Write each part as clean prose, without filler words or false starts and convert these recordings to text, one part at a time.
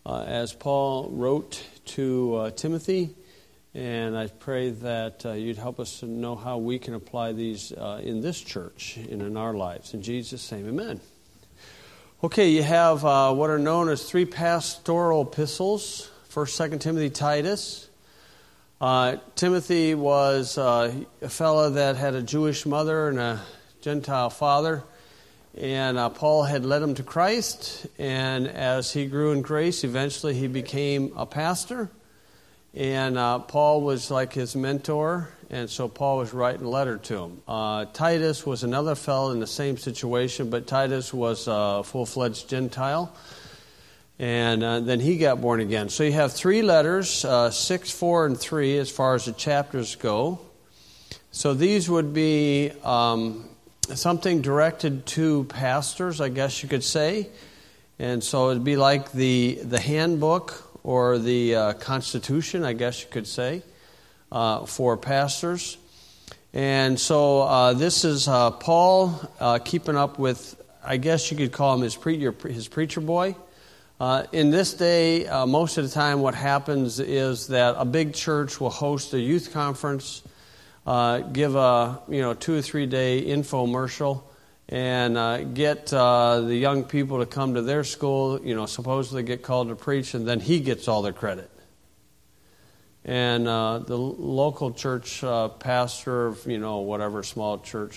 as Paul wrote to Timothy, and I pray that you'd help us to know how we can apply these in this church and in our lives. In Jesus' name, amen. Okay, you have what are known as 3 pastoral epistles, 1st, 2nd Timothy, Titus. Timothy was a fellow that had a Jewish mother and a Gentile father, and Paul had led him to Christ, and as he grew in grace, eventually he became a pastor, and Paul was like his mentor, and so Paul was writing a letter to him. Titus was another fellow in the same situation, but Titus was a full-fledged Gentile, and then he got born again. So you have 3 letters, 6, 4, and 3 as far as the chapters go. So these would be something directed to pastors, I guess you could say. And so it'd be like the handbook or the constitution, I guess you could say, for pastors. And so this is Paul keeping up with, I guess you could call him his preacher boy. In this day, most of the time what happens is that a big church will host a youth conference, give a 2 or 3 day infomercial, and get the young people to come to their school, supposedly get called to preach, and then he gets all the credit. And the local church pastor of, whatever small church,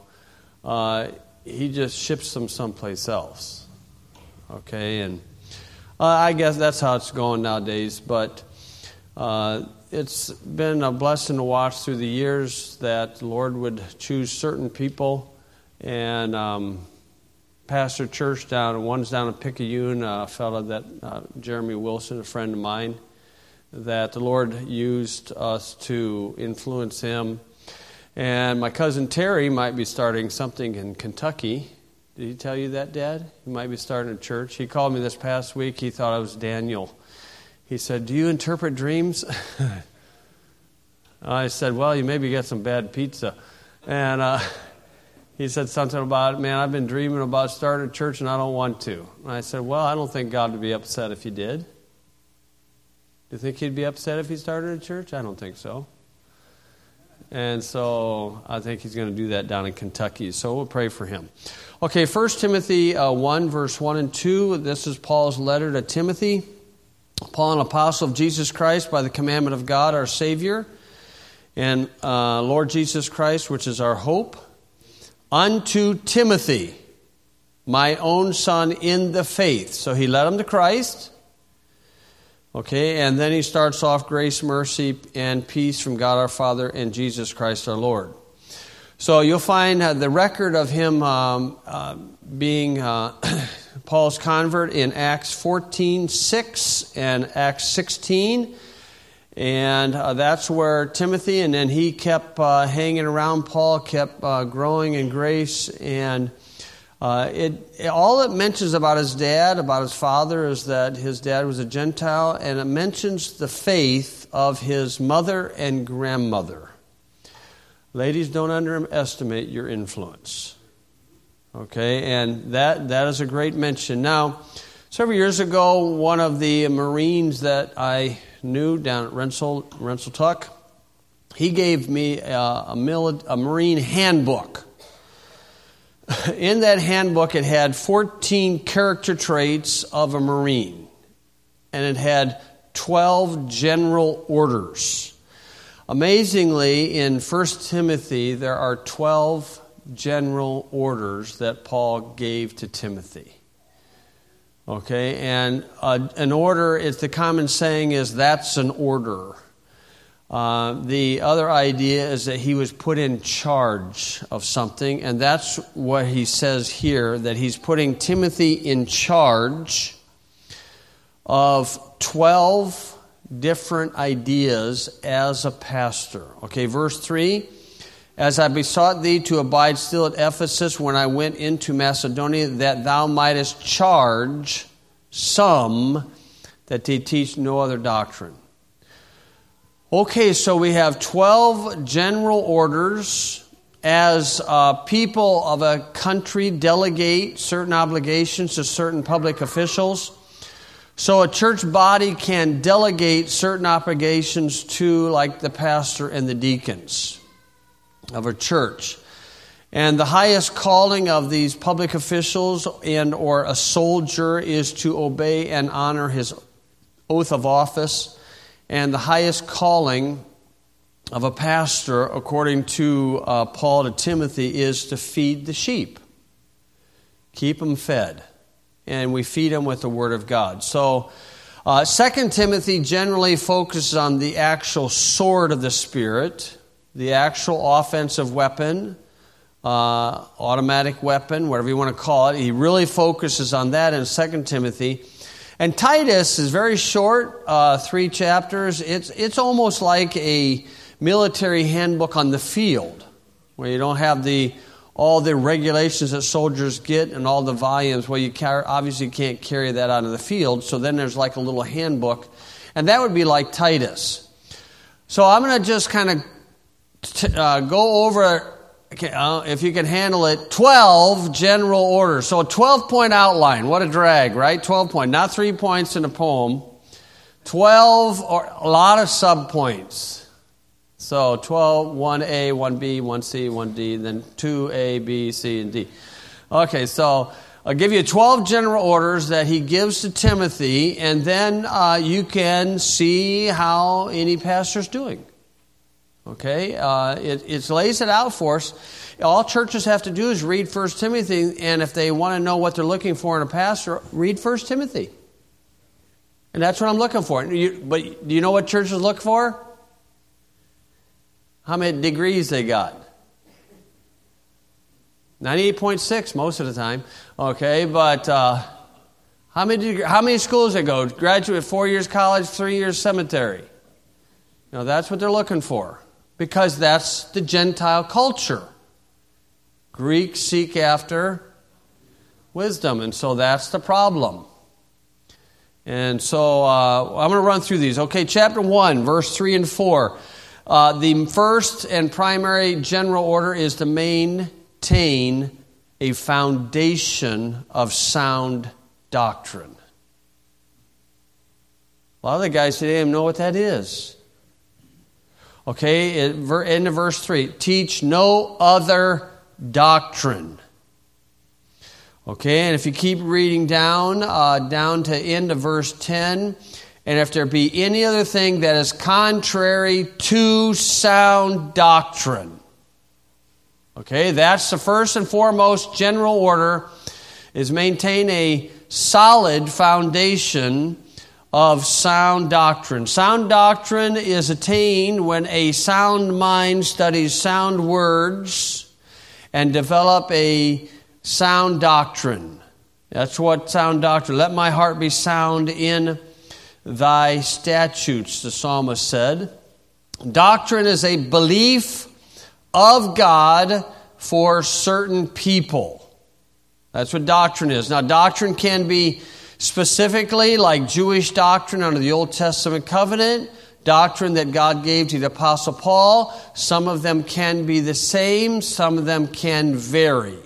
he just ships them someplace else. Okay, and I guess that's how it's going nowadays, but it's been a blessing to watch through the years that the Lord would choose certain people and pastor church one's down in Picayune, a fellow that, Jeremy Wilson, a friend of mine, that the Lord used us to influence him. And my cousin Terry might be starting something in Kentucky. Did he tell you that, Dad? He might be starting a church. He called me this past week. He thought I was Daniel. He said, "Do you interpret dreams?" I said, "Well, you maybe get some bad pizza." And he said something about, "Man, I've been dreaming about starting a church and I don't want to." And I said, "Well, I don't think God would be upset if he did." Do you think he'd be upset if he started a church? I don't think so. And so I think he's going to do that down in Kentucky. So we'll pray for him. Okay, 1 Timothy 1, verse 1 and 2. This is Paul's letter to Timothy. Paul, an apostle of Jesus Christ, by the commandment of God, our Savior, and Lord Jesus Christ, which is our hope, unto Timothy, my own son in the faith. So he led him to Christ. Okay, and then he starts off grace, mercy, and peace from God our Father and Jesus Christ our Lord. So you'll find the record of him being Paul's convert in Acts 14:6 and Acts 16. And that's where Timothy, and then he kept hanging around Paul, kept growing in grace. And all it mentions about his dad, about his father, is that his dad was a Gentile, and it mentions the faith of his mother and grandmother. Ladies, don't underestimate your influence. Okay, and that is a great mention. Now, several years ago, one of the Marines that I knew down at Rensselaer, he gave me a Marine handbook. In that handbook, it had 14 character traits of a Marine, and it had 12 general orders. Amazingly, in 1 Timothy, there are 12 general orders that Paul gave to Timothy. Okay, and an order, it's the common saying is that's an order. The other idea is that he was put in charge of something, and that's what he says here, that he's putting Timothy in charge of 12 different ideas as a pastor. Okay, verse 3, as I besought thee to abide still at Ephesus when I went into Macedonia, that thou mightest charge some that they teach no other doctrine. Okay, so we have 12 general orders. As people of a country delegate certain obligations to certain public officials, So a church body can delegate certain obligations to, like the pastor and the deacons of a church. And the highest calling of these public officials and or a soldier is to obey and honor his oath of office. And the highest calling of a pastor, according to Paul to Timothy, is to feed the sheep. Keep them fed. And we feed them with the Word of God. So 2 Timothy generally focuses on the actual sword of the Spirit, the actual offensive weapon, automatic weapon, whatever you want to call it. He really focuses on that in 2 Timothy. And Titus is very short, 3 chapters. It's almost like a military handbook on the field, where you don't have all the regulations that soldiers get and all the volumes. Well, you obviously can't carry that out of the field, so then there's like a little handbook, and that would be like Titus. So I'm going to just kind of go over, if you can handle it, 12 general orders. So a 12-point outline. What a drag, right? 12 points, not 3 points in a poem. 12, or a lot of subpoints. So 12, 1A, 1B, 1C, 1D, then 2A, B, C, and D. Okay, so I'll give you 12 general orders that he gives to Timothy, and then you can see how any pastor's doing. Okay, it lays it out for us. All churches have to do is read 1 Timothy, and if they want to know what they're looking for in a pastor, read 1 Timothy. And that's what I'm looking for. But do you know what churches look for? How many degrees they got? 98.6 most of the time. Okay, but how many schools they go? Graduate, 4 years college, 3 years seminary. Now that's what they're looking for, because that's the Gentile culture. Greeks seek after wisdom, and so that's the problem. And so I'm going to run through these. Okay, chapter 1, verse 3 and 4. The first and primary general order is to maintain a foundation of sound doctrine. A lot of the guys today don't know what that is. Okay, into verse 3. Teach no other doctrine. Okay, and if you keep reading down to end of verse 10, and if there be any other thing that is contrary to sound doctrine. Okay, that's the first and foremost general order, is maintain a solid foundation of sound doctrine. Sound doctrine is attained when a sound mind studies sound words and develop a sound doctrine. That's what sound doctrine. Let my heart be sound in thy statutes, the psalmist said. Doctrine is a belief of God for certain people. That's what doctrine is. Now, doctrine can be specifically like Jewish doctrine under the Old Testament covenant, doctrine that God gave to the Apostle Paul. Some of them can be the same, some of them can vary.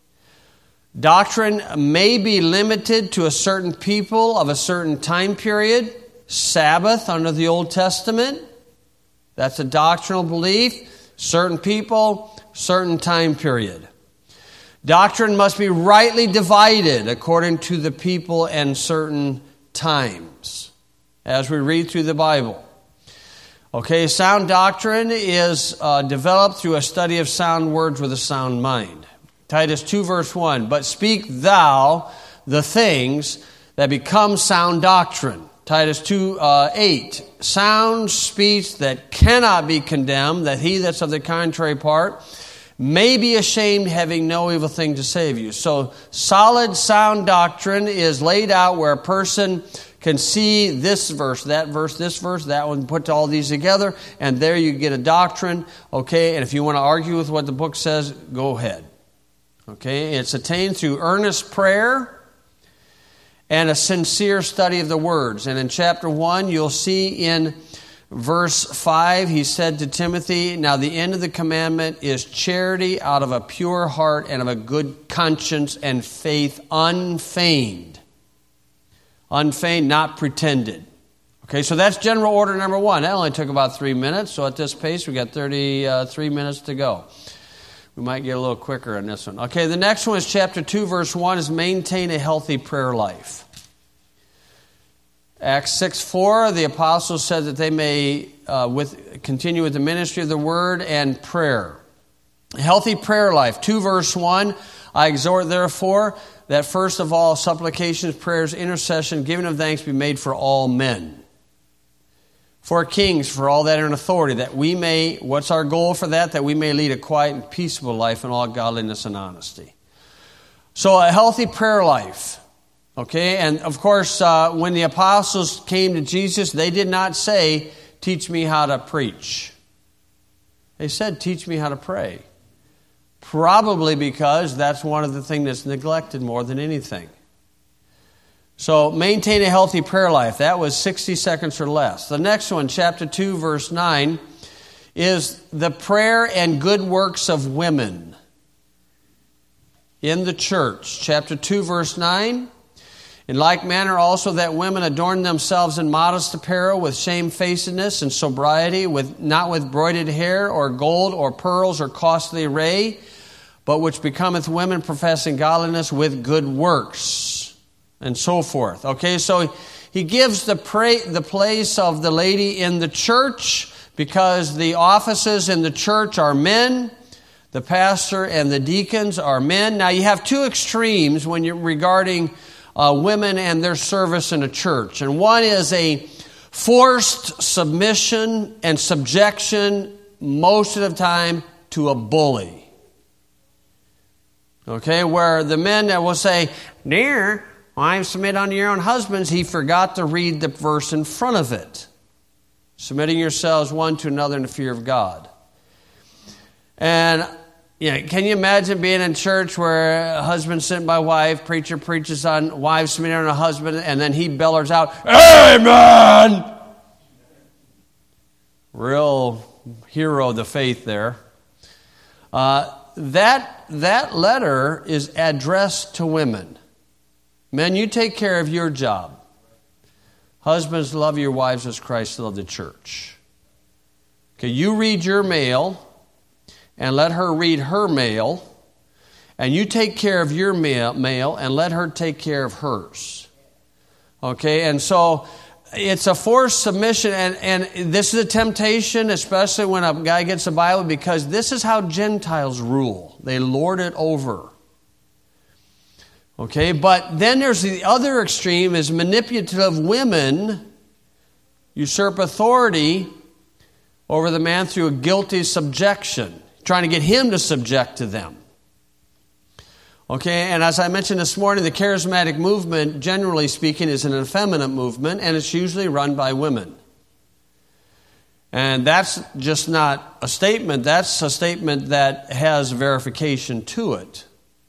Doctrine may be limited to a certain people of a certain time period. Sabbath under the Old Testament, that's a doctrinal belief. Certain people, certain time period. Doctrine must be rightly divided according to the people and certain times, as we read through the Bible. Okay, sound doctrine is developed through a study of sound words with a sound mind. Titus 2 verse 1, but speak thou the things that become sound doctrine. Titus 2:8, sound speech that cannot be condemned, that he that's of the contrary part may be ashamed, having no evil thing to say of you. So solid, sound doctrine is laid out where a person can see this verse, that verse, this verse, that one, put all these together, and there you get a doctrine. Okay, and if you want to argue with what the book says, go ahead. Okay, it's attained through earnest prayer and a sincere study of the words. And in chapter 1, you'll see in verse 5, he said to Timothy, now the end of the commandment is charity out of a pure heart and of a good conscience and faith unfeigned. unfeigned, not pretended. Okay, so that's general order number 1. That only took about 3 minutes, so at this pace we got 33 minutes to go. We might get a little quicker on this one. Okay, the next one is chapter 2, verse 1, is maintain a healthy prayer life. Acts 6:4, the apostles said that they may continue with the ministry of the word and prayer. A healthy prayer life. 2 verse 1, I exhort therefore that first of all supplications, prayers, intercession, giving of thanks be made for all men. For kings, for all that are in authority, that we may, what's our goal for that? That we may lead a quiet and peaceable life in all godliness and honesty. So a healthy prayer life. Okay, and of course, when the apostles came to Jesus, they did not say, teach me how to preach. They said, teach me how to pray. Probably because that's one of the things that's neglected more than anything. So maintain a healthy prayer life. That was 60 seconds or less. The next one, chapter 2, verse 9, is the prayer and good works of women in the church. Chapter 2, verse 9. In like manner also that women adorn themselves in modest apparel with shamefacedness and sobriety, not with broided hair or gold or pearls or costly array, but which becometh women professing godliness with good works, and so forth. Okay, so he gives the place of the lady in the church because the offices in the church are men. The pastor and the deacons are men. Now you have two extremes when you're regarding women and their service in a church. And one is a forced submission and subjection most of the time to a bully. Okay, where the men that will say, dear, wives, submit unto your own husbands, he forgot to read the verse in front of it. Submitting yourselves one to another in the fear of God. And can you imagine being in church where a husband sent by wife, preacher preaches on wives submitting on a husband, and then he bellers out, Amen! Real hero of the faith there. That letter is addressed to women. Men, you take care of your job. Husbands, love your wives as Christ loved the church. Okay, you read your mail, and let her read her mail, and you take care of your mail, and let her take care of hers. Okay, and so it's a forced submission, and this is a temptation, especially when a guy gets a Bible, because this is how Gentiles rule. They lord it over. Okay, but then there's the other extreme, is manipulative women usurp authority over the man through a guilty subjection, trying to get him to subject to them. Okay, and as I mentioned this morning, the charismatic movement, generally speaking, is an effeminate movement, and it's usually run by women. And that's just not a statement, that's a statement that has verification to it.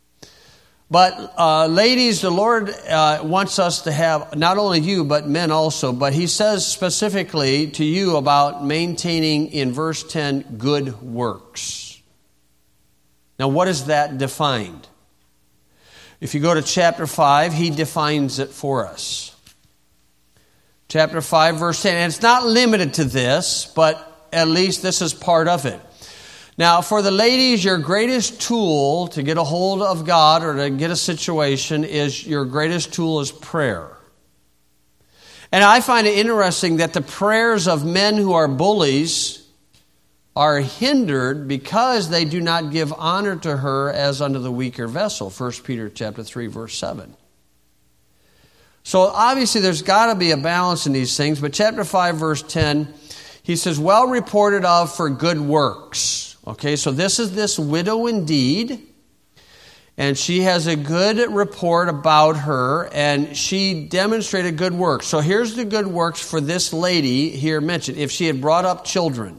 But ladies, the Lord wants us to have, not only you, but men also, but He says specifically to you about maintaining, in verse 10, good works. Now, what is that defined? If you go to chapter 5, He defines it for us. Chapter 5, verse 10. And it's not limited to this, but at least this is part of it. Now, for the ladies, your greatest tool to get a hold of God or to get a situation is, your greatest tool is prayer. And I find it interesting that the prayers of men who are bullies are hindered because they do not give honor to her as unto the weaker vessel. 1 Peter chapter 3, verse 7. So obviously there's got to be a balance in these things. But chapter 5, verse 10, he says, well reported of for good works. Okay, so this is this widow indeed. And she has a good report about her, and she demonstrated good works. So here's the good works for this lady here mentioned. If she had brought up children,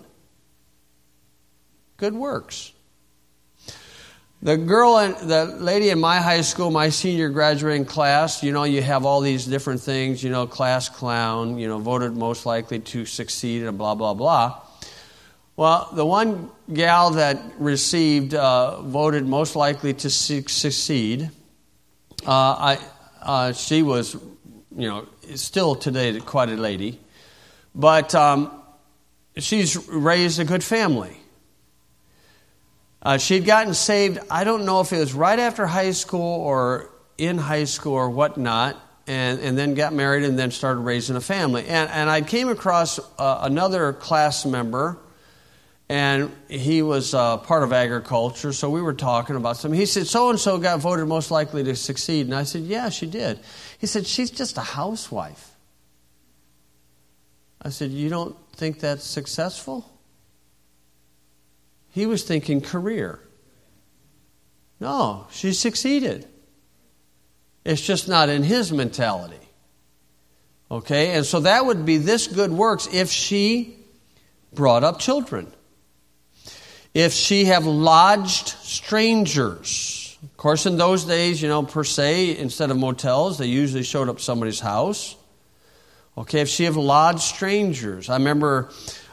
good works. The lady in my high school, my senior graduating class, you have all these different things, class clown, voted most likely to succeed, and blah, blah, blah. Well, the one gal that received, voted most likely to succeed, she was, still today quite a lady. But she's raised a good family. She'd gotten saved, I don't know if it was right after high school or in high school or whatnot, and then got married and then started raising a family. And I came across another class member, and he was part of agriculture, so we were talking about something. He said, so-and-so got voted most likely to succeed. And I said, yeah, she did. He said, she's just a housewife. I said, you don't think that's successful? He was thinking career. No, she succeeded. It's just not in his mentality. Okay, and so that would be this good works if she brought up children. If she have lodged strangers. Of course, in those days, per se, instead of motels, they usually showed up somebody's house. Okay, if she have lodged strangers. I remember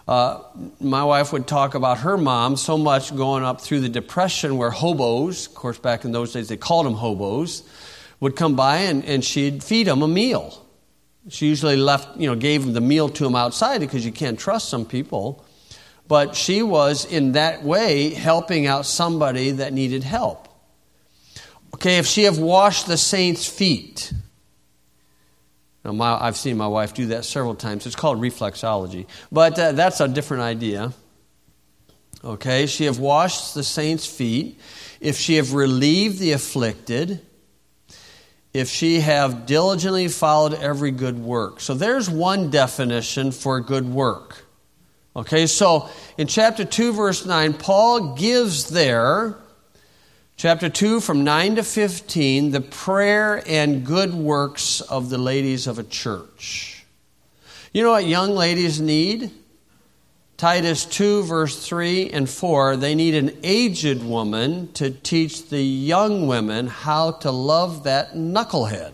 my wife would talk about her mom so much going up through the Depression where hobos, of course back in those days they called them hobos, would come by and she'd feed them a meal. She usually gave them the meal to them outside because you can't trust some people. But she was in that way helping out somebody that needed help. Okay, if she have washed the saints' feet. Now, I've seen my wife do that several times. It's called reflexology. But that's a different idea. Okay, she have washed the saints' feet. If she have relieved the afflicted. If she have diligently followed every good work. So there's one definition for good work. Okay, so in chapter 2, verse 9, Paul gives there, chapter 2 from 9 to 15, the prayer and good works of the ladies of a church. You know what young ladies need? Titus 2, verse 3 and 4, they need an aged woman to teach the young women how to love that knucklehead.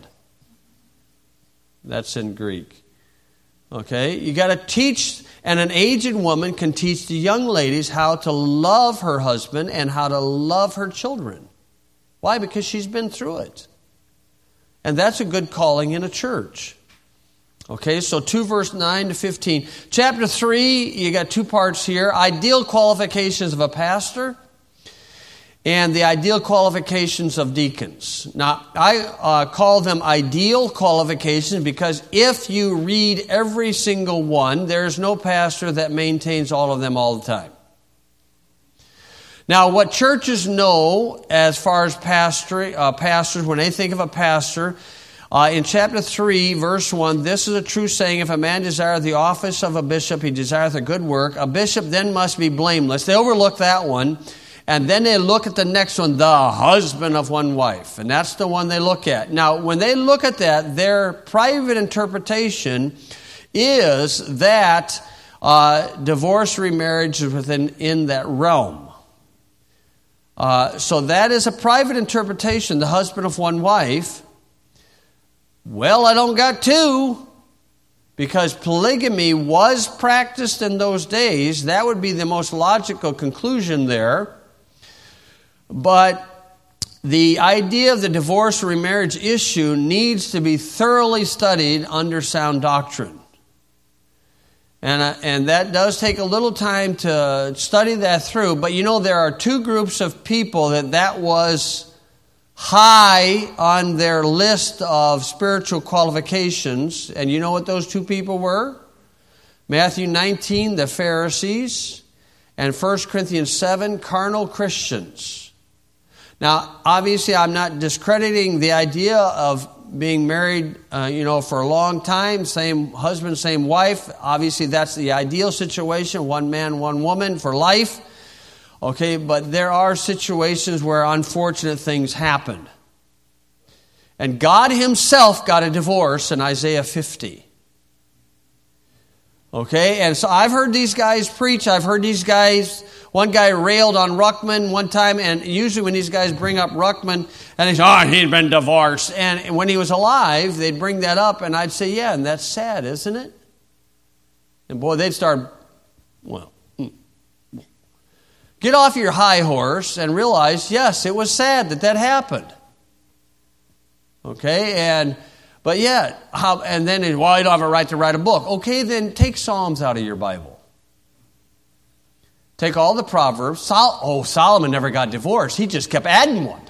That's in Greek. Okay, you got to teach, and an aged woman can teach the young ladies how to love her husband and how to love her children. Why? Because she's been through it. And that's a good calling in a church. Okay, so 2 verse 9 to 15. Chapter 3, you got two parts here. Ideal qualifications of a pastor and the ideal qualifications of deacons. Now, I call them ideal qualifications because if you read every single one, there's no pastor that maintains all of them all the time. Now, what churches know as far as pastors, when they think of a pastor, in chapter 3, verse 1, this is a true saying, if a man desireth the office of a bishop, he desireth a good work. A bishop then must be blameless. They overlook that one. And then they look at the next one, the husband of one wife. And that's the one they look at. Now, when they look at that, their private interpretation is that divorce, remarriage is within that realm. So that is a private interpretation, the husband of one wife. Well, I don't got two. Because polygamy was practiced in those days. That would be the most logical conclusion there. But the idea of the divorce or remarriage issue needs to be thoroughly studied under sound doctrine. And that does take a little time to study that through. But there are two groups of people that was high on their list of spiritual qualifications. And you know what those two people were? Matthew 19, the Pharisees, and 1 Corinthians 7, carnal Christians. Now, obviously, I'm not discrediting the idea of being married, for a long time, same husband, same wife. Obviously, that's the ideal situation, one man, one woman for life. Okay, but there are situations where unfortunate things happen. And God himself got a divorce in Isaiah 50. Okay, and so I've heard these guys preach. One guy railed on Ruckman one time, and usually when these guys bring up Ruckman, and they say, he'd been divorced. And when he was alive, they'd bring that up, and I'd say, yeah, and that's sad, isn't it? And boy, they'd start, get off your high horse and realize, yes, it was sad that happened. Okay, But yet, and then, you don't have a right to write a book. Okay, then take Psalms out of your Bible. Take all the Proverbs. Solomon never got divorced. He just kept adding one.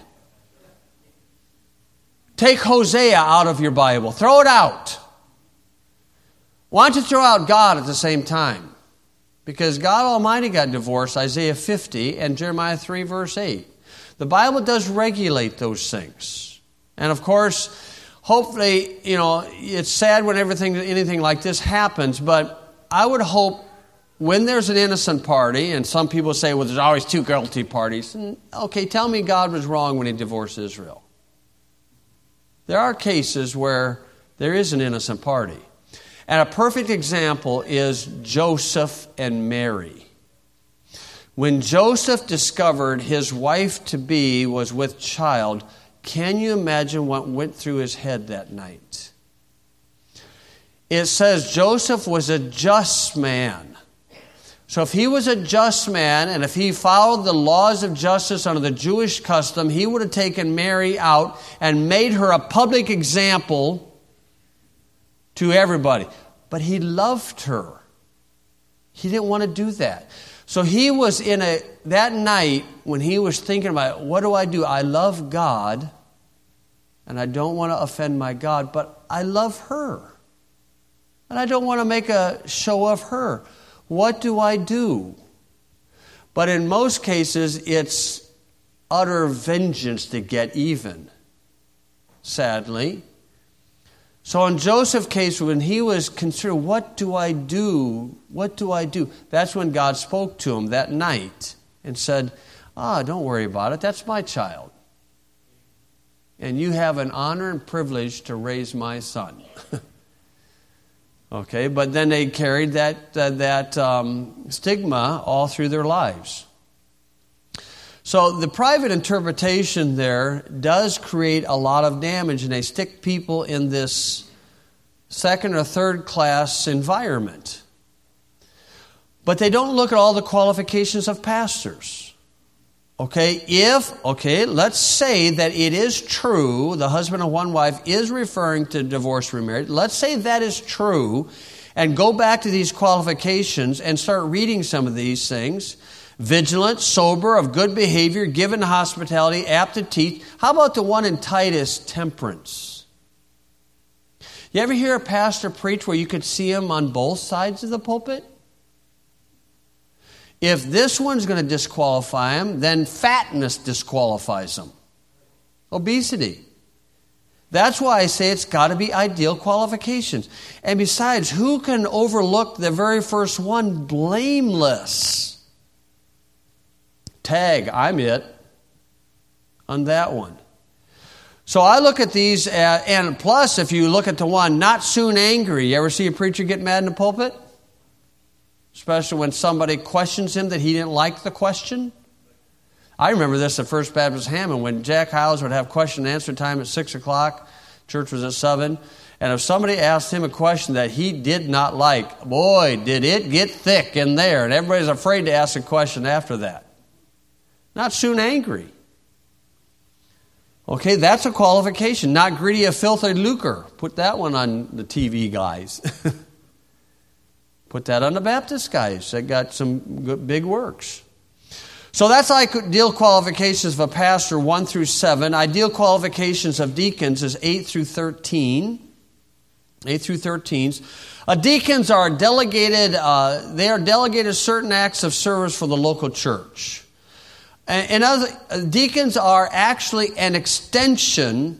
Take Hosea out of your Bible. Throw it out. Why don't you throw out God at the same time? Because God Almighty got divorced, Isaiah 50 and Jeremiah 3, verse 8. The Bible does regulate those things. And of course, hopefully, it's sad when anything like this happens, but I would hope when there's an innocent party, and some people say, well, there's always two guilty parties. Okay, tell me God was wrong when he divorced Israel. There are cases where there is an innocent party. And a perfect example is Joseph and Mary. When Joseph discovered his wife-to-be was with child, can you imagine what went through his head that night? It says Joseph was a just man. So if he was a just man, and if he followed the laws of justice under the Jewish custom, he would have taken Mary out and made her a public example to everybody. But he loved her. He didn't want to do that. So he was that night when he was thinking about, what do? I love God, and I don't want to offend my God, but I love her. And I don't want to make a show of her. What do I do? But in most cases, it's utter vengeance to get even, sadly. So in Joseph's case, when he was concerned, what do I do? What do I do? That's when God spoke to him that night and said, don't worry about it. That's my child. And you have an honor and privilege to raise my son. Okay, but then they carried that stigma all through their lives. So the private interpretation there does create a lot of damage, and they stick people in this second or third class environment. But they don't look at all the qualifications of pastors. Let's say that it is true, the husband of one wife is referring to divorce remarriage. Let's say that is true, and go back to these qualifications and start reading some of these things. Vigilant, sober, of good behavior, given to hospitality, apt to teach. How about the one in Titus, temperance? You ever hear a pastor preach where you could see him on both sides of the pulpit? If this one's going to disqualify him, then fatness disqualifies him. Obesity. That's why I say it's got to be ideal qualifications. And besides, who can overlook the very first one? Blameless. Tag, I'm it on that one. So I look at these, and plus if you look at the one, not soon angry. You ever see a preacher get mad in the pulpit? Especially when somebody questions him that he didn't like the question. I remember this at First Baptist Hammond when Jack Hiles would have question and answer time at 6 o'clock. Church was at 7. And if somebody asked him a question that he did not like, boy, did it get thick in there. And everybody's afraid to ask a question after that. Not soon angry. Okay, that's a qualification. Not greedy of filthy lucre. Put that one on the TV guys. Put that on the Baptist guys. They got some good, big works. So that's ideal qualifications of a pastor, 1 through 7. Ideal qualifications of deacons is 8 through 13. 8 through 13. Deacons are delegated. They are delegated certain acts of service for the local church. And deacons are actually an extension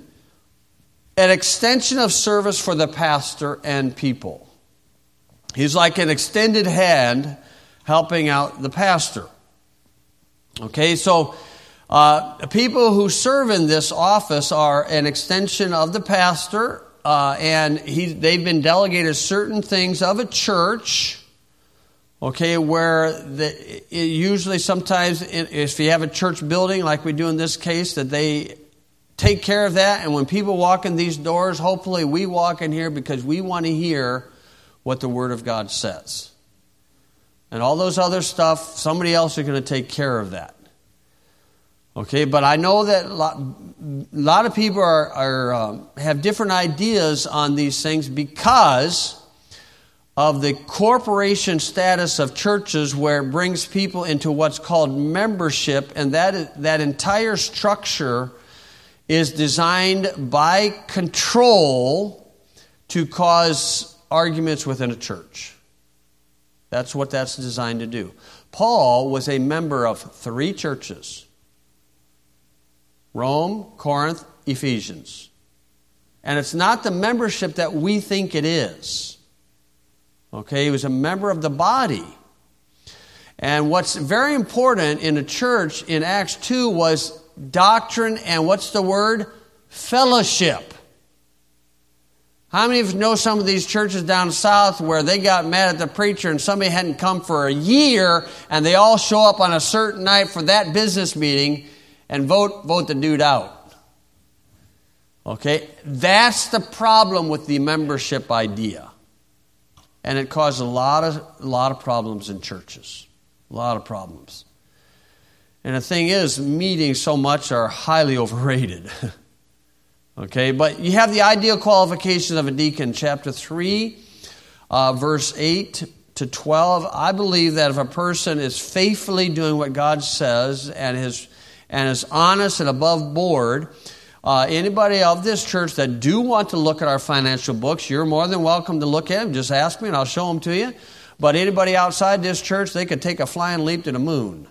of service for the pastor and people. He's like an extended hand helping out the pastor. Okay, so people who serve in this office are an extension of the pastor, and they've been delegated certain things of a church. Okay, where usually sometimes if you have a church building like we do in this case, that they take care of that. And when people walk in these doors, hopefully we walk in here because we want to hear what the Word of God says. And all those other stuff, somebody else is going to take care of that. Okay, but I know that a lot of people have different ideas on these things because of the corporation status of churches, where it brings people into what's called membership, and that entire structure is designed by control to cause arguments within a church. That's what that's designed to do. Paul was a member of 3 churches: Rome, Corinth, Ephesians. And it's not the membership that we think it is. Okay, he was a member of the body. And what's very important in a church in Acts 2 was doctrine and what's the word? Fellowship. How many of you know some of these churches down south where they got mad at the preacher and somebody hadn't come for a year and they all show up on a certain night for that business meeting and vote the dude out? Okay, that's the problem with the membership idea. And it caused a lot of problems in churches. A lot of problems. And the thing is, meetings so much are highly overrated. Okay, but you have the ideal qualifications of a deacon, chapter 3, verse 8 to 12. I believe that if a person is faithfully doing what God says and is honest and above board, anybody of this church that do want to look at our financial books, you're more than welcome to look at them. Just ask me and I'll show them to you. But anybody outside this church, they could take a flying leap to the moon.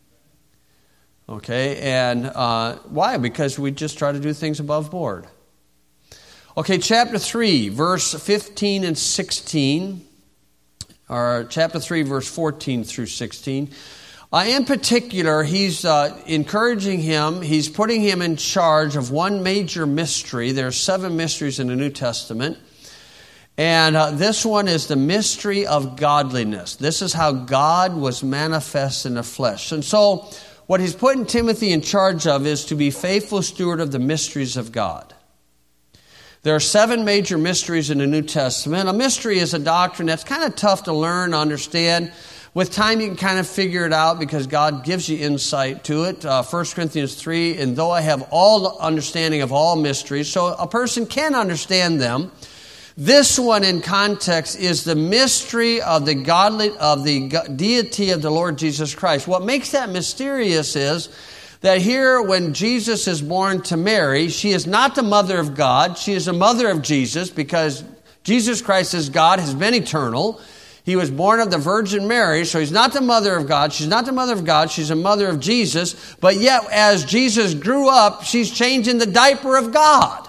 Okay, and why? Because we just try to do things above board. Okay, chapter 3, verse 15 and 16, or chapter 3, verse 14 through 16. In particular, he's encouraging him, he's putting him in charge of one major mystery. There are 7 mysteries in the New Testament. And this one is the mystery of godliness. This is how God was manifest in the flesh. And so, what he's putting Timothy in charge of is to be faithful steward of the mysteries of God. There are 7 major mysteries in the New Testament. A mystery is a doctrine that's kind of tough to learn, understand. With time, you can kind of figure it out because God gives you insight to it. 1 Corinthians 3, and though I have all understanding of all mysteries, so a person can understand them. This one in context is the mystery of the deity of the Lord Jesus Christ. What makes that mysterious is that here when Jesus is born to Mary, she is not the mother of God. She is the mother of Jesus because Jesus Christ is God, has been eternal. He was born of the Virgin Mary, so he's not the mother of God. She's not the mother of God. She's the mother of Jesus. But yet, as Jesus grew up, she's changing the diaper of God.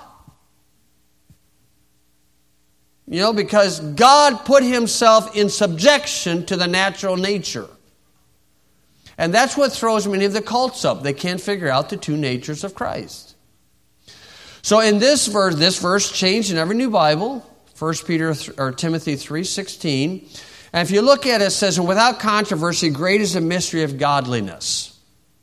You know, because God put himself in subjection to the natural nature. And that's what throws many of the cults up. They can't figure out the 2 natures of Christ. So in this verse changed in every new Bible, 1 Peter or Timothy 3:16. And if you look at it, it says, and without controversy, great is the mystery of godliness.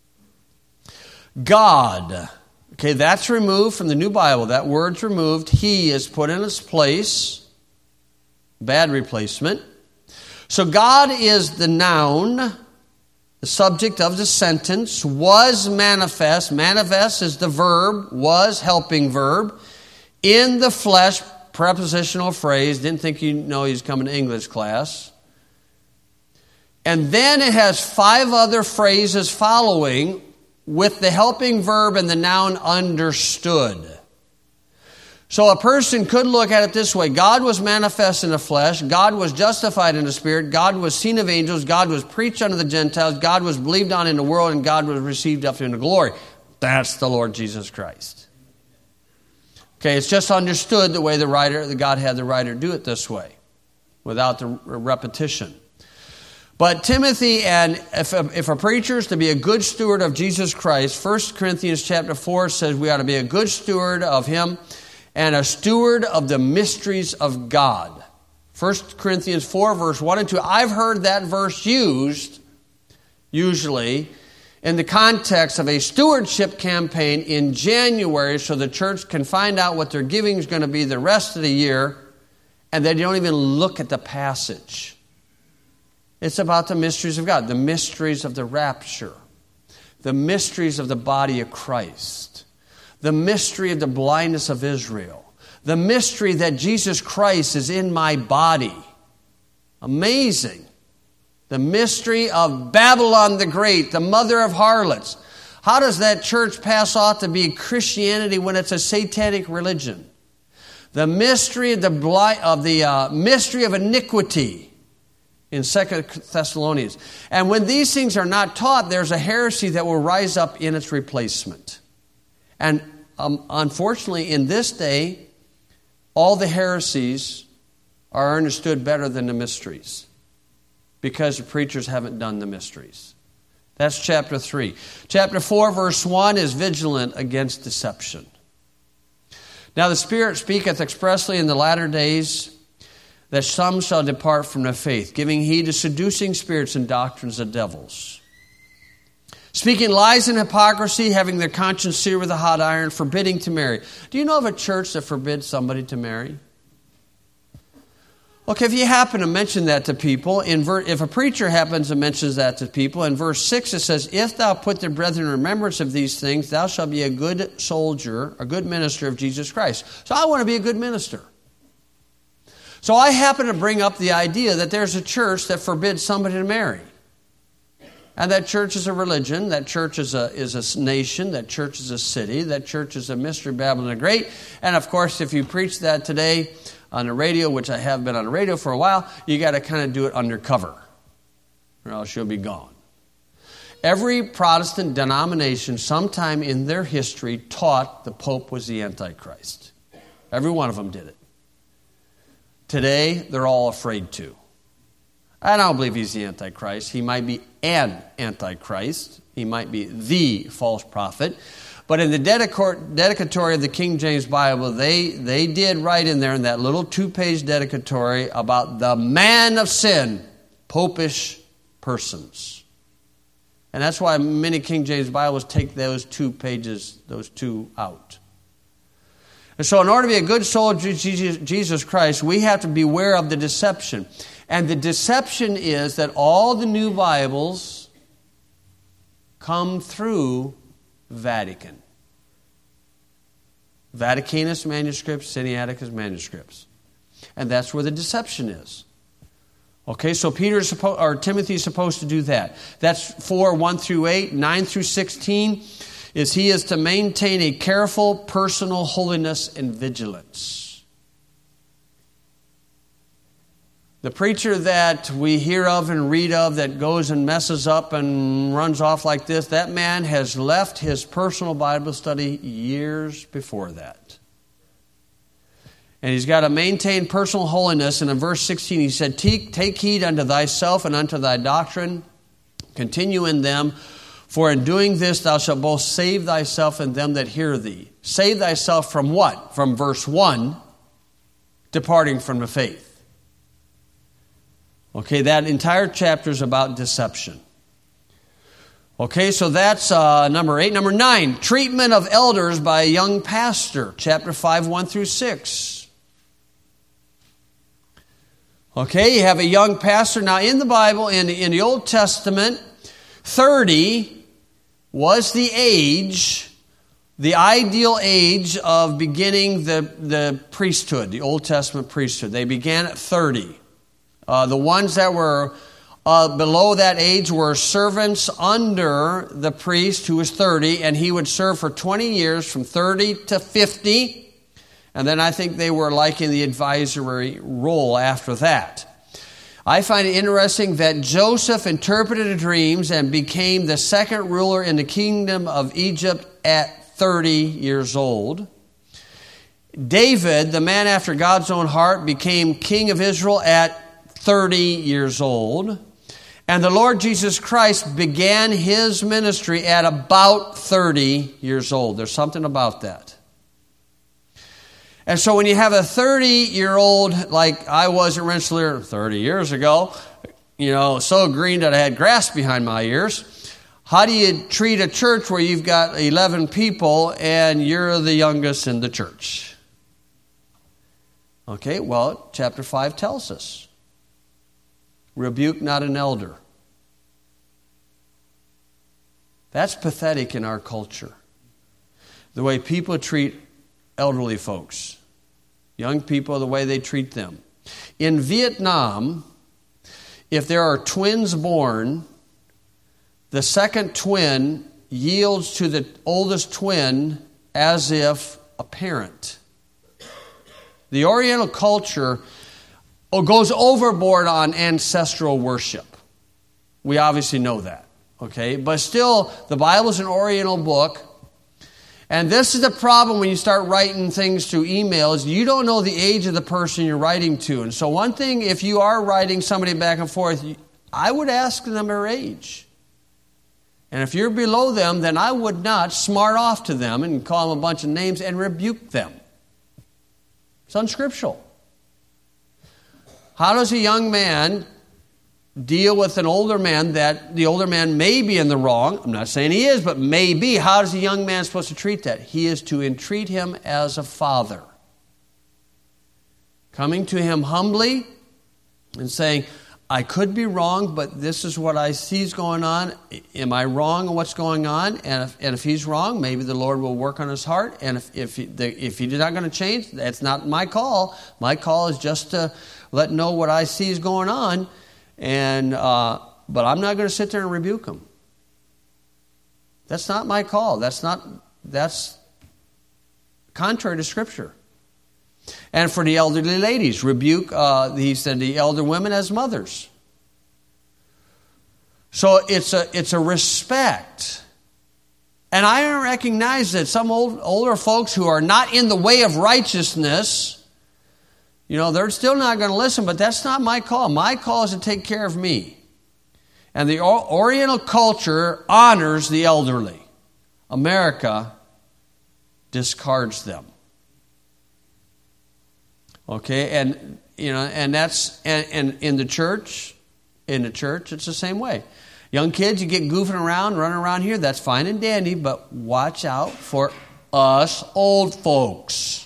God. Okay, that's removed from the new Bible. That word's removed. He is put in its place. Bad replacement. So God is the noun, the subject of the sentence, was manifest. Manifest is the verb, was helping verb. In the flesh, prepositional phrase. Didn't think you know he's coming to English class. And then it has 5 other phrases following with the helping verb and the noun understood. So a person could look at it this way. God was manifest in the flesh. God was justified in the spirit. God was seen of angels. God was preached unto the Gentiles. God was believed on in the world. And God was received up into glory. That's the Lord Jesus Christ. Okay, it's just understood the way God had the writer do it this way, without the repetition. But Timothy, and if a preacher is to be a good steward of Jesus Christ, 1 Corinthians chapter 4 says we ought to be a good steward of him and a steward of the mysteries of God. 1 Corinthians 4, verse 1 and 2. I've heard that verse used, usually, in the context of a stewardship campaign in January so the church can find out what their giving is going to be the rest of the year, and they don't even look at the passage. It's about the mysteries of God, the mysteries of the rapture. the mysteries of the body of Christ, the mystery of the blindness of Israel, the mystery that Jesus Christ is in my body. Amazing. The mystery of Babylon the Great, the mother of harlots. How does that church pass off to be Christianity when it's a satanic religion? The mystery of the mystery of iniquity in 2 Thessalonians. And when these things are not taught, there's a heresy that will rise up in its replacement. And unfortunately, in this day, all the heresies are understood better than the mysteries because the preachers haven't done the mysteries. That's chapter 3. Chapter 4, verse 1 is vigilant against deception. Now the Spirit speaketh expressly in the latter days that some shall depart from the faith, giving heed to seducing spirits and doctrines of devils, speaking lies and hypocrisy, having their conscience seared with a hot iron, forbidding to marry. Do you know of a church that forbids somebody to marry? Okay, if you happen to mention that to people, if a preacher happens to mention that to people, in verse 6 it says, if thou put the brethren in remembrance of these things, thou shalt be a good soldier, a good minister of Jesus Christ. So I want to be a good minister. So I happen to bring up the idea that there's a church that forbids somebody to marry. And that church is a religion, that church is a nation, that church is a city, that church is a mystery Babylon the Great. And of course, if you preach that today on the radio, which I have been on the radio for a while, you got to kind of do it undercover, or else you'll be gone. Every Protestant denomination sometime in their history taught the Pope was the Antichrist. Every one of them did it. Today, they're all afraid to. I don't believe he's the Antichrist. He might be an Antichrist. He might be the false prophet. But in the dedicatory of the King James Bible, they did write in there in that little 2-page dedicatory about the man of sin, popish persons. And that's why many King James Bibles take those 2 pages, those 2 out. And so in order to be a good soldier of Jesus Christ, we have to beware of the deception. And the deception is that all the new Bibles come through Vatican. Vaticanus manuscripts, Sinaiticus manuscripts. And that's where the deception is. Okay, so Timothy is supposed to do that. That's 4:1-8, 9-16. He is to maintain a careful personal holiness and vigilance. The preacher that we hear of and read of that goes and messes up and runs off like this, that man has left his personal Bible study years before that. And he's got to maintain personal holiness. And in verse 16 he said, take heed unto thyself and unto thy doctrine. Continue in them. For in doing this thou shalt both save thyself and them that hear thee. Save thyself from what? From verse 1, departing from the faith. Okay, that entire chapter is about deception. Okay, so that's number 8. Number 9, treatment of elders by a young pastor. Chapter 5, 1-6. Okay, you have a young pastor. Now in the Bible, in the Old Testament, 30 was the age, the ideal age of beginning the priesthood, the Old Testament priesthood. They began at 30. The ones that were below that age were servants under the priest who was 30, and he would serve for 20 years from 30 to 50. And then I think they were like in the advisory role after that. I find it interesting that Joseph interpreted dreams and became the second ruler in the kingdom of Egypt at 30 years old. David, the man after God's own heart, became king of Israel at 30 years old. And the Lord Jesus Christ began his ministry at about 30 years old. There's something about that. And so when you have a 30-year-old, like I was at Rensselaer 30 years ago, so green that I had grass behind my ears, how do you treat a church where you've got 11 people and you're the youngest in the church? Okay, well, chapter 5 tells us. Rebuke not an elder. That's pathetic in our culture. The way people treat elderly folks. Young people, the way they treat them. In Vietnam, if there are twins born, the second twin yields to the oldest twin as if a parent. The Oriental culture goes overboard on ancestral worship. We obviously know that, okay? But still, the Bible is an Oriental book. And this is the problem when you start writing things through emails. You don't know the age of the person you're writing to. And so one thing, if you are writing somebody back and forth, I would ask them their age. And if you're below them, then I would not smart off to them and call them a bunch of names and rebuke them. It's unscriptural. How does a young man deal with an older man that the older man may be in the wrong? I'm not saying he is, but may be. How is a young man supposed to treat that? He is to entreat him as a father. Coming to him humbly and saying, I could be wrong, but this is what I see is going on. Am I wrong in what's going on? And if he's wrong, maybe the Lord will work on his heart. And if he's not going to change, that's not my call. My call is just to let know what I see is going on. And but I'm not going to sit there and rebuke him. That's not my call. That's contrary to Scripture. And for the elderly ladies, rebuke, he said, the elder women as mothers. So it's a respect. And I recognize that some older folks who are not in the way of righteousness, they're still not going to listen, but that's not my call. My call is to take care of me. And the Oriental culture honors the elderly. America discards them. Okay, and that's in the church, it's the same way. Young kids, you get goofing around, running around here, that's fine and dandy, but watch out for us old folks.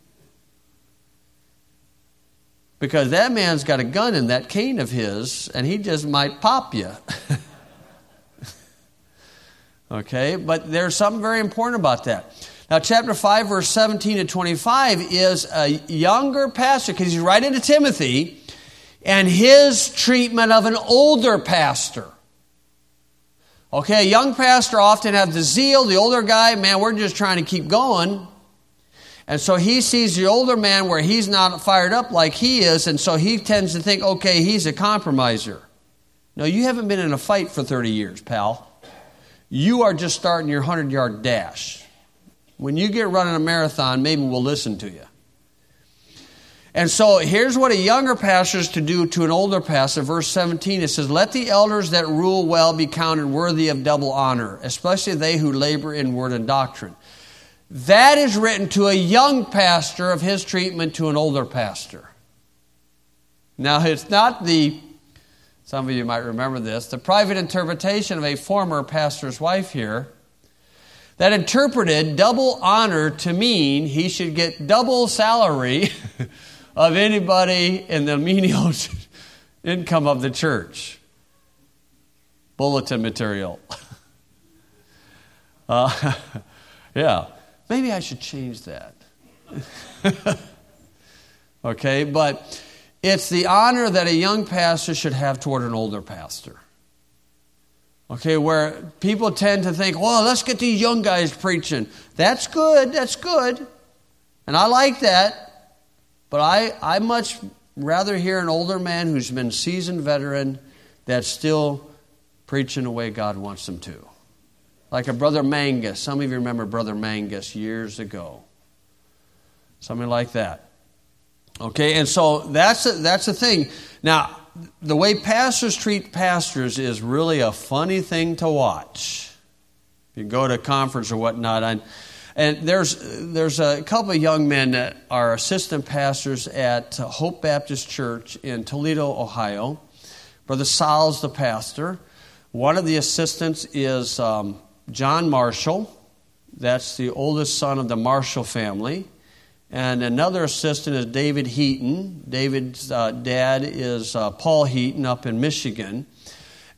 Because that man's got a gun in that cane of his, and he just might pop you. Okay, but there's something very important about that. Now, chapter 5, verse 17 to 25 is a younger pastor, because he's writing to Timothy, and his treatment of an older pastor. Okay, a young pastor often have the zeal. The older guy, man, we're just trying to keep going. And so he sees the older man where he's not fired up like he is, and so he tends to think, okay, he's a compromiser. No, you haven't been in a fight for 30 years, pal. You are just starting your 100-yard dash. When you get running a marathon, maybe we'll listen to you. And so here's what a younger pastor is to do to an older pastor. Verse 17, it says, let the elders that rule well be counted worthy of double honor, especially they who labor in word and doctrine. That is written to a young pastor of his treatment to an older pastor. Now, it's not some of you might remember this, the private interpretation of a former pastor's wife here, that interpreted double honor to mean he should get double salary of anybody in the menial income of the church. Bulletin material. Yeah. Maybe I should change that. Okay, but it's the honor that a young pastor should have toward an older pastor. Okay, where people tend to think, well, let's get these young guys preaching. That's good. And I like that. But I much rather hear an older man who's been a seasoned veteran that's still preaching the way God wants them to. Like a Brother Mangus. Some of you remember Brother Mangus years ago. Something like that. Okay, and so that's the thing. Now, the way pastors treat pastors is really a funny thing to watch. If you go to a conference or whatnot, and there's a couple of young men that are assistant pastors at Hope Baptist Church in Toledo, Ohio. Brother Sal's the pastor. One of the assistants is John Marshall. That's the oldest son of the Marshall family. And another assistant is David Heaton. David's dad is Paul Heaton up in Michigan.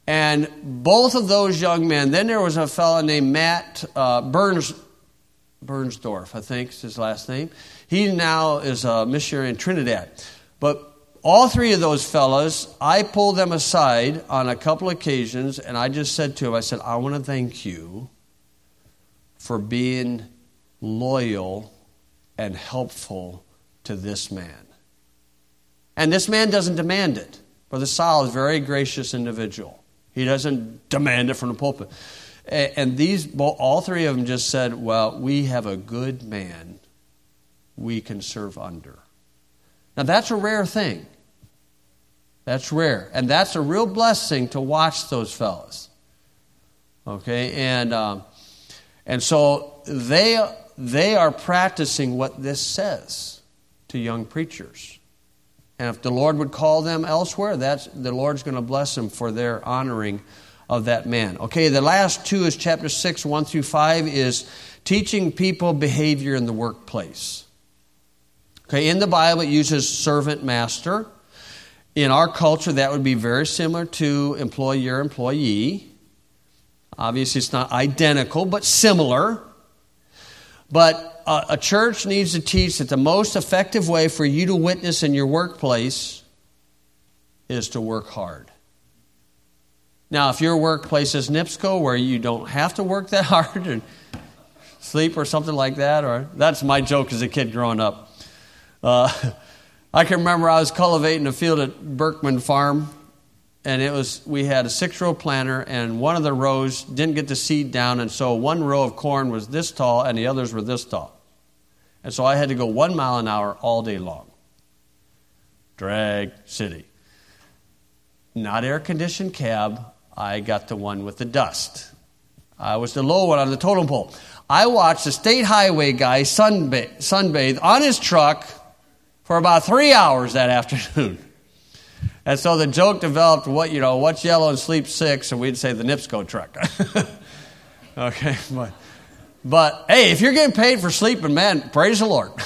And both of those young men, then there was a fellow named Matt Bernsdorf, I think is his last name. He now is a missionary in Trinidad. But all three of those fellows, I pulled them aside on a couple occasions, and I just said to them, I said, I want to thank you for being loyal and helpful to this man. And this man doesn't demand it. Brother Sal is a very gracious individual. He doesn't demand it from the pulpit. And all three of them just said, well, we have a good man we can serve under. Now, that's a rare thing. That's rare. And that's a real blessing to watch those fellas. Okay? And so they are practicing what this says to young preachers. And if the Lord would call them elsewhere, the Lord's going to bless them for their honoring of that man. Okay, the last two is chapter 6, 1 through 5, is teaching people behavior in the workplace. Okay, in the Bible it uses servant master. In our culture, that would be very similar to employer-employee. Obviously, it's not identical, but similar. But a church needs to teach that the most effective way for you to witness in your workplace is to work hard. Now, if your workplace is NIPSCO, where you don't have to work that hard and sleep or something like that, or that's my joke as a kid growing up. I can remember I was cultivating a field at Berkman Farm, and we had a 6-row planter, and one of the rows didn't get the seed down, and so one row of corn was this tall, and the others were this tall. And so I had to go 1 mile an hour all day long. Drag City. Not air-conditioned cab. I got the one with the dust. I was the low one on the totem pole. I watched a state highway guy sunbathe on his truck for about 3 hours that afternoon. And so the joke developed, what's yellow and sleeps 6, and we'd say the NIPSCO truck. Okay, but hey, if you're getting paid for sleeping, man, praise the Lord.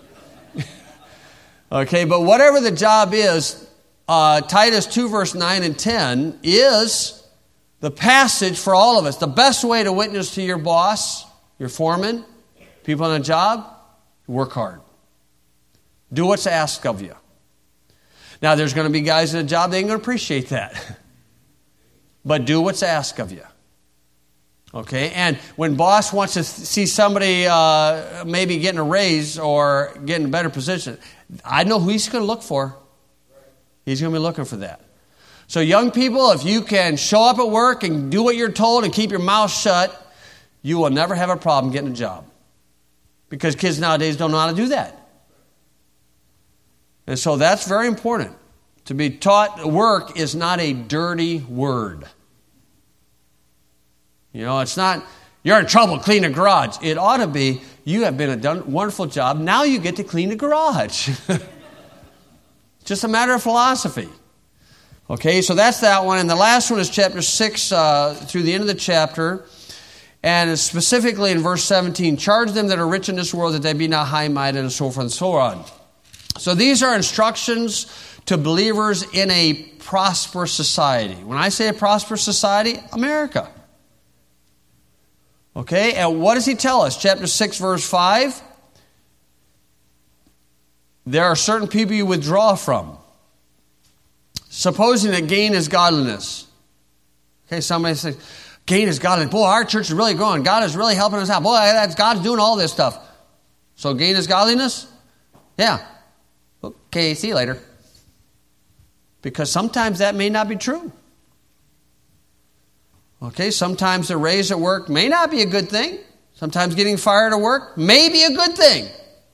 Okay, but whatever the job is, Titus 2 verse 9 and 10 is the passage for all of us. The best way to witness to your boss, your foreman, people on a job, work hard. Do what's asked of you. Now, there's going to be guys in a job, they ain't going to appreciate that. But do what's asked of you. Okay? And when boss wants to see somebody maybe getting a raise or getting a better position, I know who he's going to look for. He's going to be looking for that. So young people, if you can show up at work and do what you're told and keep your mouth shut, you will never have a problem getting a job. Because kids nowadays don't know how to do that. And so that's very important. To be taught work is not a dirty word. It's not, you're in trouble, clean a garage. It ought to be, you have done a wonderful job, now you get to clean the garage. Just a matter of philosophy. Okay, so that's that one. And the last one is chapter 6 through the end of the chapter. And specifically in verse 17, charge them that are rich in this world that they be not high-minded, and so forth and so on. So these are instructions to believers in a prosperous society. When I say a prosperous society, America. Okay, and what does he tell us? Chapter 6, verse 5. There are certain people you withdraw from, supposing that gain is godliness. Okay, somebody says, gain is godliness. Boy, our church is really growing. God is really helping us out. Boy, God's doing all this stuff. So gain is godliness? Yeah. Okay, see you later. Because sometimes that may not be true. Okay, sometimes the raise at work may not be a good thing. Sometimes getting fired at work may be a good thing.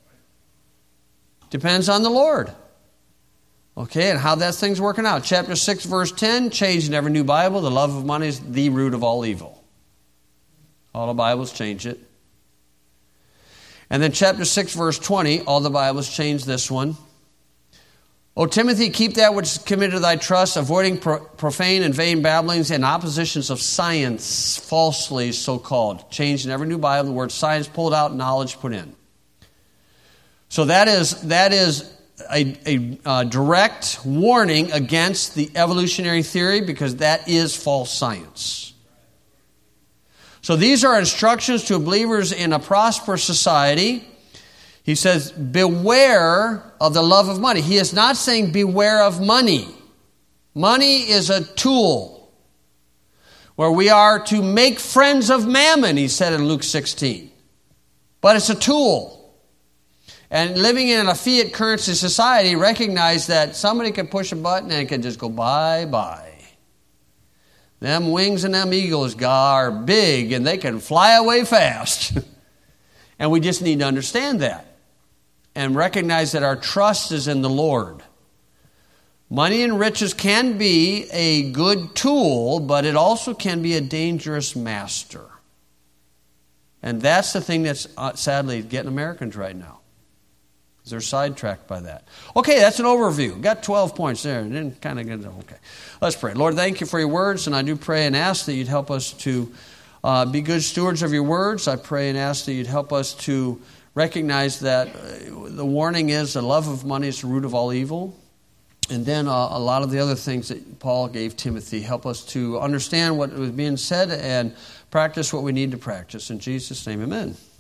Depends on the Lord. Okay, and how that thing's working out. Chapter 6, verse 10, change in every new Bible. The love of money is the root of all evil. All the Bibles change it. And then chapter 6, verse 20, all the Bibles change this one. O Timothy, keep that which is committed to thy trust, avoiding profane and vain babblings and oppositions of science, falsely so called. Changed in every new Bible, the word science pulled out, knowledge put in. So that is a direct warning against the evolutionary theory because that is false science. So these are instructions to believers in a prosperous society. He says, beware of the love of money. He is not saying beware of money. Money is a tool where we are to make friends of mammon, he said in Luke 16. But it's a tool. And living in a fiat currency society, recognize that somebody can push a button and it can just go bye-bye. Them wings and them eagles are big and they can fly away fast. And we just need to understand that. And recognize that our trust is in the Lord. Money and riches can be a good tool, but it also can be a dangerous master. And that's the thing that's sadly getting Americans right now. They're sidetracked by that. Okay, that's an overview. Got 12 points there. Didn't kind of get it. Okay. Let's pray. Lord, thank you for your words, and I do pray and ask that you'd help us to be good stewards of your words. I pray and ask that you'd help us to recognize that the warning is the love of money is the root of all evil. And then a lot of the other things that Paul gave Timothy. Help us to understand what was being said and practice what we need to practice. In Jesus' name, amen.